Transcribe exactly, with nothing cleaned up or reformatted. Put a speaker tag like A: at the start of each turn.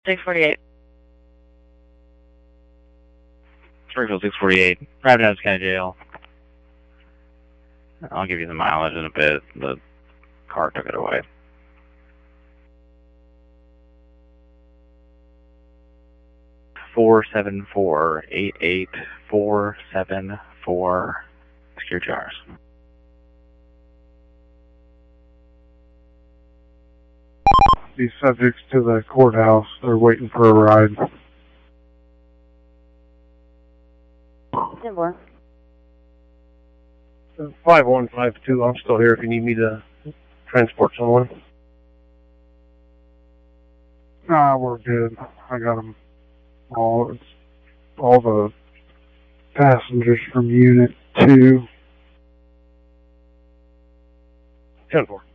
A: six forty-eight.
B: Springfield six forty-eight, Rapids Adams County Jail. I'll give you the mileage in a bit. The car took it away. Four seven four eight eight four seven four. Secure jars.
C: These subjects to the courthouse. They're waiting for a ride.
A: ten four.
D: five one five two, I'm still here if you need me to transport someone.
C: Nah, we're good. I got them all. It's all the passengers from Unit two.
D: ten four.